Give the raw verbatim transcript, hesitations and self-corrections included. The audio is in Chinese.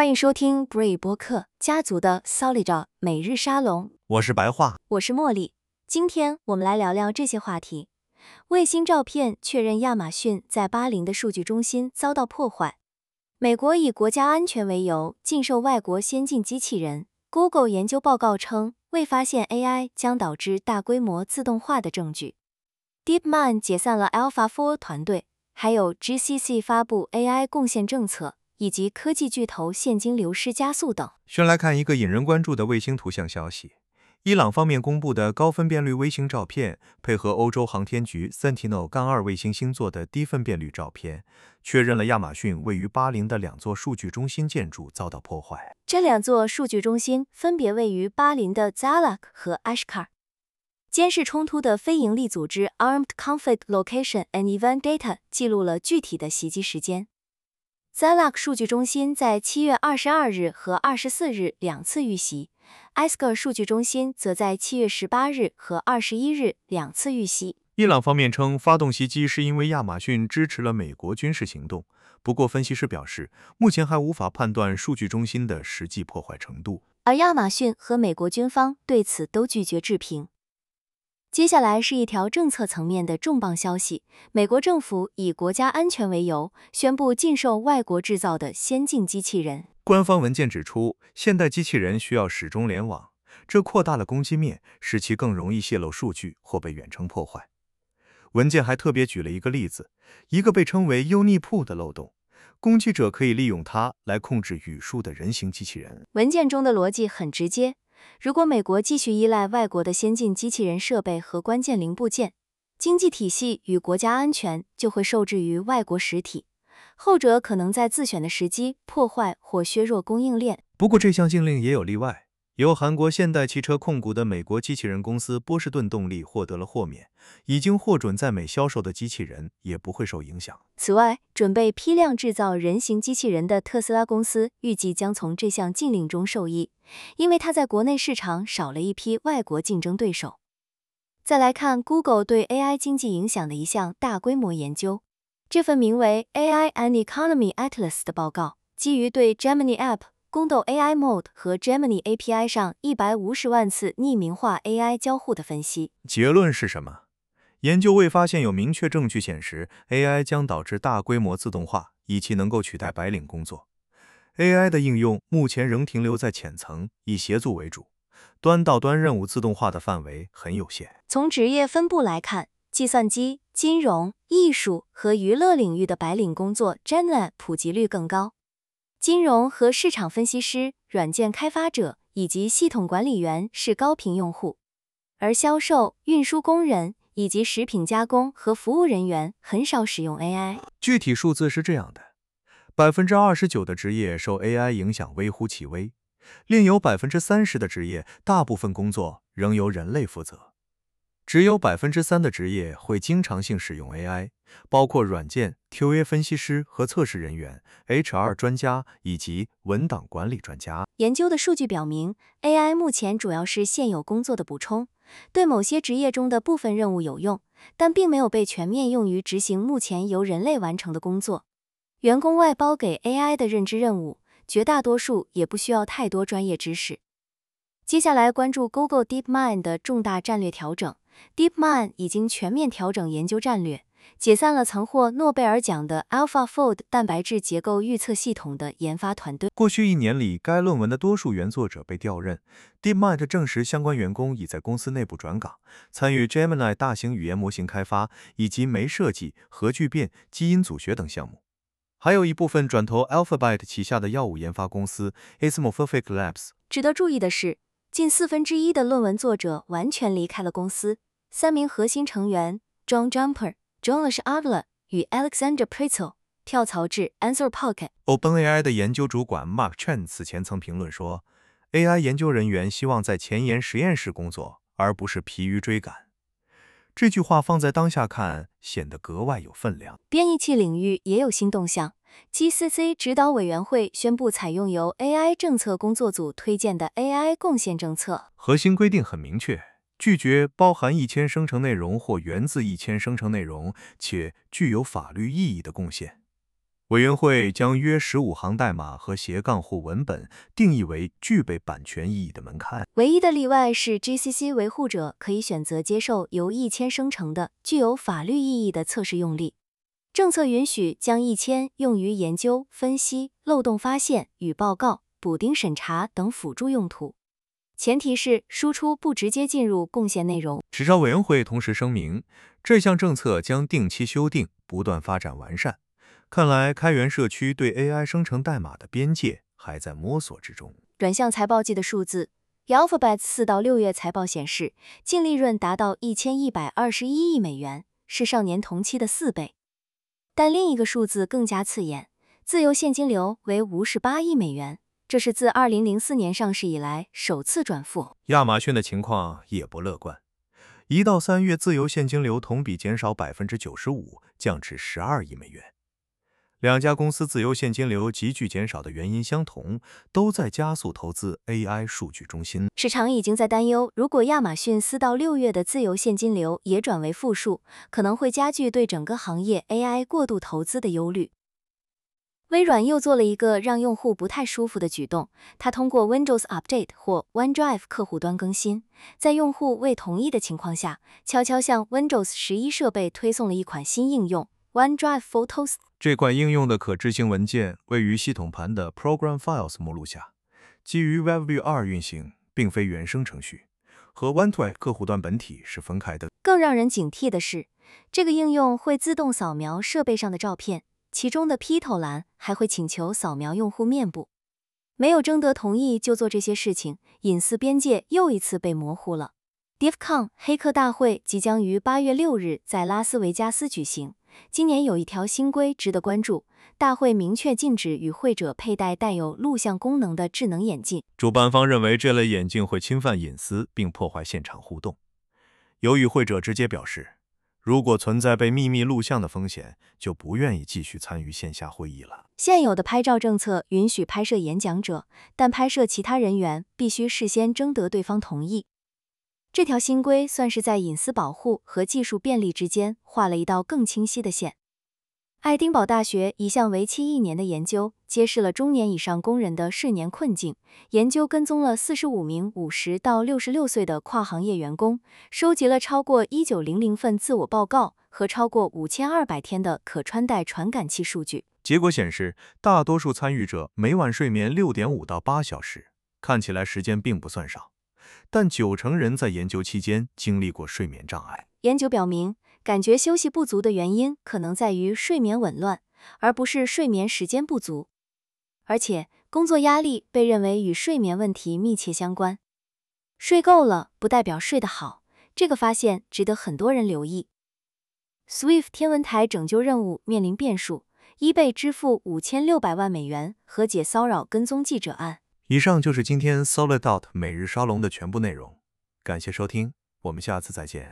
欢迎收听 Brave 播客家族的 Solid 每日沙龙。 我是白话， 我是茉莉。今天我们来聊聊这些话题。卫星照片确认亚马逊在巴林的数据中心遭到破坏。美国以国家安全为由禁售外国先进机器人。Google 研究报告称，未发现 A I 将导致大规模自动化的证据。DeepMind 解散了 AlphaFold 团队，还有 G C C 发布 A I 贡献政策，以及科技巨头现金流失加速等。 先来看一个引人关注的卫星图像消息。伊朗方面公布的高分辨率卫星照片，配合欧洲航天局 Sentinel 二卫星星座的低分辨率照片，确认了亚马逊位于巴林的两座数据中心建筑遭到破坏。 这两座数据中心分别位于巴林的 Zalak 和 Ashkar。监视冲突的非营利组织 Armed Conflict Location and Event Data 记录了具体的袭击时间。Zalak 数据中心在七月二十二日和二十四日两次遇袭， Ashkar 数据中心则在七月十八日和二十一日两次遇袭。 伊朗方面称，发动袭击是因为亚马逊支持了美国军事行动，不过分析师表示，目前还无法判断数据中心的实际破坏程度。 而亚马逊和美国军方对此都拒绝置评。接下来是一条政策层面的重磅消息，美国政府以国家安全为由，宣布禁售外国制造的先进机器人。 官方文件指出，现代机器人需要始终联网，这扩大了攻击面，使其更容易泄露数据或被远程破坏。文件还特别举了一个例子，一个被称为 Unipool 的漏洞，攻击者可以利用它来控制语数的人形机器人。 文件中的逻辑很直接，如果美国继续依赖外国的先进机器人设备和关键零部件，经济体系与国家安全就会受制于外国实体，后者可能在自选的时机破坏或削弱供应链。 不过这项禁令也有例外，由韩国现代汽车控股的美国机器人公司波士顿动力获得了豁免，已经获准在美销售的机器人也不会受影响。 此外，准备批量制造人形机器人的特斯拉公司预计将从这项禁令中受益，因为它在国内市场少了一批外国竞争对手。再来看 Google 对 A I 经济影响的一项大规模研究，这份名为 A I and Economy Atlas 的报告，基于对 Gemini App、宫斗 A I Mode 和 Gemini A P I 上一百五十万次匿名化 A I 交互的分析。 结论是什么？研究未发现有明确证据显示 A I 将导致大规模自动化，以其能够取代白领工作。A I 的应用目前仍停留在浅层，以协作为主，端到端任务自动化的范围很有限。 从职业分布来看，计算机、金融、艺术和娱乐领域的白领工作 Gen Z 普及率更高。金融和市场分析师、软件开发者以及系统管理员是高频用户，而销售、运输工人以及食品加工和服务人员很少使用 A I。 具体数字是这样的， 百分之二十九 的职业受 A I 影响微乎其微，另有 百分之三十 的职业大部分工作仍由人类负责，只有 百分之三 的职业会经常性使用 A I， 包括软件、Q A 分析师和测试人员、H R 专家以及文档管理专家。 研究的数据表明， A I 目前主要是现有工作的补充，对某些职业中的部分任务有用，但并没有被全面用于执行目前由人类完成的工作。员工外包给 A I 的认知任务，绝大多数也不需要太多专业知识。接下来关注 Google DeepMind 的重大战略调整。 DeepMind 已经全面调整研究战略，解散了曾获诺贝尔奖的 AlphaFold 蛋白质结构预测系统的研发团队。 过去一年里，该论文的多数原作者被调任， DeepMind 证实相关员工已在公司内部转岗，参与 Gemini 大型语言模型开发以及酶设计、核聚变、基因组学等项目。还有一部分转投 Alphabet 旗下的药物研发公司 Ismorphic Labs。 值得注意的是，近四分之一的论文作者完全离开了公司，三名核心成员 John Jumper、Jonas Avila 与 Alexander Pretzel 跳槽至 Anthropic。OpenAI 的研究主管 Mark Chen 此前曾评论说， A I 研究人员希望在前沿实验室工作，而不是疲于追赶。这句话放在当下看，显得格外有分量。 编译器领域也有新动向， G C C 指导委员会宣布采用由 A I 政策工作组推荐的 A I 贡献政策。 核心规定很明确，拒绝包含一千生成内容或源自一千生成内容且具有法律意义的贡献。 委员会将约十五行代码和斜杠或文本定义为具备版权意义的门槛。 唯一的例外是 G C C 维护者可以选择接受由一千生成的具有法律意义的测试用例。政策允许将一千用于研究、分析、漏洞发现与报告、补丁审查等辅助用途，前提是输出不直接进入贡献内容。 实招委员会同时声明，这项政策将定期修订，不断发展完善。看来开源社区对 A I 生成代码的边界还在摸索之中。 转向财报季的数字，以 Alphabet 四到六月财报显示，净利润达到一千一百二十一亿美元，是上年同期的四倍。但另一个数字更加刺眼，自由现金流为五十八亿美元，这是自二零零四年上市以来首次转负。 亚马逊的情况也不乐观，一到三月自由现金流同比减少 百分之九十五， 降至十二亿美元。两家公司自由现金流急剧减少的原因相同，都在加速投资 A I 数据中心。 市场已经在担忧，如果亚马逊四到六月的自由现金流也转为负数，可能会加剧对整个行业 A I 过度投资的忧虑。微软又做了一个让用户不太舒服的举动，它通过 Windows Update 或 OneDrive 客户端更新，在用户未同意的情况下，悄悄向 Windows 十一设备推送了一款新应用 OneDrive Photos。 这款应用的可执行文件位于系统盘的 Program Files 目录下，基于 WebView 二运行，并非原生程序，和 OneDrive 客户端本体是分开的。 更让人警惕的是，这个应用会自动扫描设备上的照片，其中的 P 头栏还会请求扫描用户面部。没有征得同意就做这些事情，隐私边界又一次被模糊了。DevCon 黑客大会即将于八月六日在拉斯维加斯举行。今年有一条新规值得关注，大会明确禁止与会者佩戴带有录像功能的智能眼镜。 主办方认为这类眼镜会侵犯隐私并破坏现场互动。有与会者直接表示，如果存在被秘密录像的风险，就不愿意继续参与线下会议了。 现有的拍照政策允许拍摄演讲者，但拍摄其他人员必须事先征得对方同意。这条新规算是在隐私保护和技术便利之间画了一道更清晰的线。爱丁堡大学一项为期一年的研究揭示了中年以上工人的睡眠困境。研究跟踪了四十五名五十到六十六岁的跨行业员工，收集了超过一千九百份自我报告和超过五千二百天的可穿戴传感器数据。 结果显示，大多数参与者每晚睡眠 六点五到八小时，看起来时间并不算少。但九成人在研究期间经历过睡眠障碍。 研究表明，感觉休息不足的原因可能在于睡眠紊乱，而不是睡眠时间不足。而且，工作压力被认为与睡眠问题密切相关。睡够了不代表睡得好，这个发现值得很多人留意。Swift 天文台拯救任务面临变数，eBay 支付五千六百万美元和解骚扰跟踪记者案。 以上就是今天 Solid Dot 每日沙龙的全部内容，感谢收听，我们下次再见。